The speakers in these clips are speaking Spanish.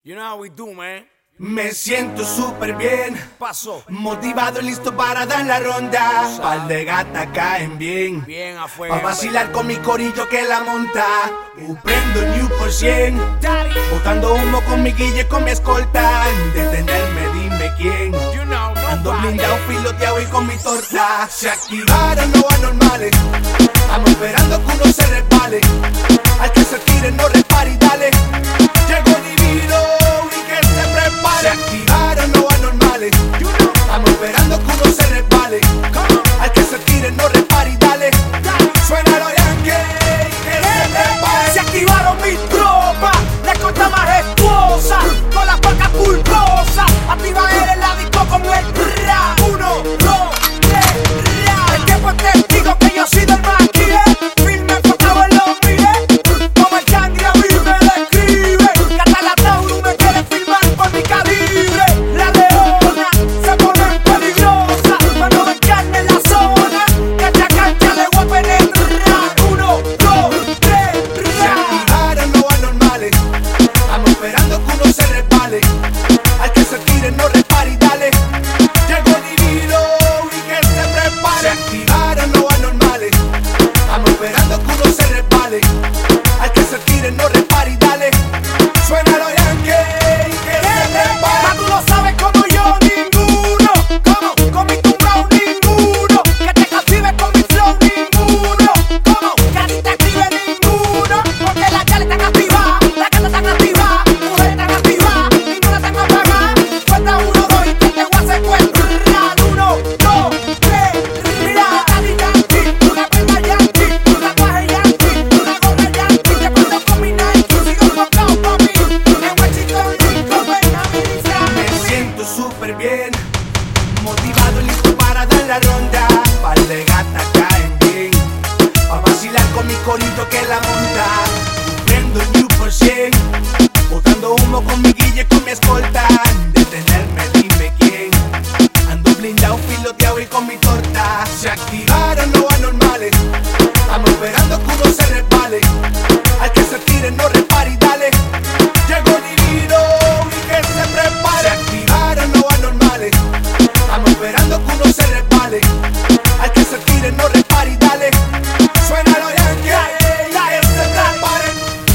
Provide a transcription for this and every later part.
You know how we do, man. Me siento súper bien, Paso. motivado y listo para dar la ronda. Par de gatas caen bien, Bien a fuego. pa' vacilar con mi corillo que la monta. Prendo New por 100, botando humo con mi guille, con mi escolta. Detenerme, dime quién. You know, Ando nobody. blindado, filoteado y con mi torta. Se activaron los anormales, estamos esperando que uno se resbale. Al que se tire no repare y dale. Llegó divino y que se prepare. Se activaron los anormales, estamos esperando que uno se resbale. Al que se tire no repare y dale. Suena los Yankees y que se prepare. Se activaron mis tropas, la escolta majestuosa, con las placas pulposas. Activa él en la disco con el ra. 1, 2, 3, ra. El tiempo es testigo que yo soy del maquille. Firme enfocado en los miles. Como el Cangri a mí me describe. Que hasta la Tauro me quiere filmar por mi calibre. La leona se pone peligrosa cuando me carne en la zona. Que esta cancha le voy a penetrar. 1, 2, 3, Se ra. activaron los anormales, estamos esperando que uno se resbale. Al que se tire no repare y dale. Llegó divino y que se prepare. Se activaron los anormales, estamos esperando que uno se resbale. Al que se tire no repare y dale. Suena los Yankees y que se prepare. Mas tú lo sabes como yo, ninguno. Como con mi tumbao, ninguno. Que te cautives con mi flow, ninguno. Como que a ti te escribe ninguno. Porque las chales están activadas, las gatas están activadas, mujeres están activadas, ninguna están apagadas. Cuenta 1, 2 y que te voy a secuestrar. 1, 2, 3, mira, Daddy Yankee, una prenda Yankee, un tatuaje Yankee, una gorra Yankee. Te cuento con mi Nike, sigo enfocado pa' mí. En Washington, Lincoln, ven a mi Me siento súper bien, motivado y listo para dar la ronda. Par de gatas caen bien, pa' vacilar con mi corillo que la monta. Prendo el New por 100, botando humo con mi guille, con mi escolta. Detenerme, dime quién. Ando blindado, filoteado y con mi torta. Se activaron los anormales, estamos esperando que uno se resbale. Al que se tire no repare y dale. Llegó divino y que se prepare. Se activaron los anormales, estamos esperando que uno se resbale. Al que se tire no repare y dale. Suena los Yankees y que se prepare.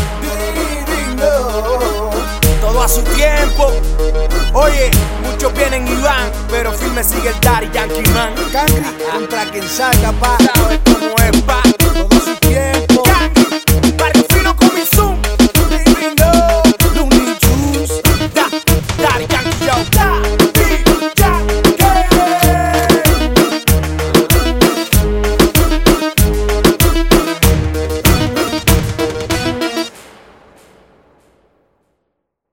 Todo a su tiempo. Oye, muchos vienen y van, pero firme sigue el Daddy Yankee Man. Cangri contra quien salga, pa. ¿Sabes cómo es, pa? Todo su tiempo.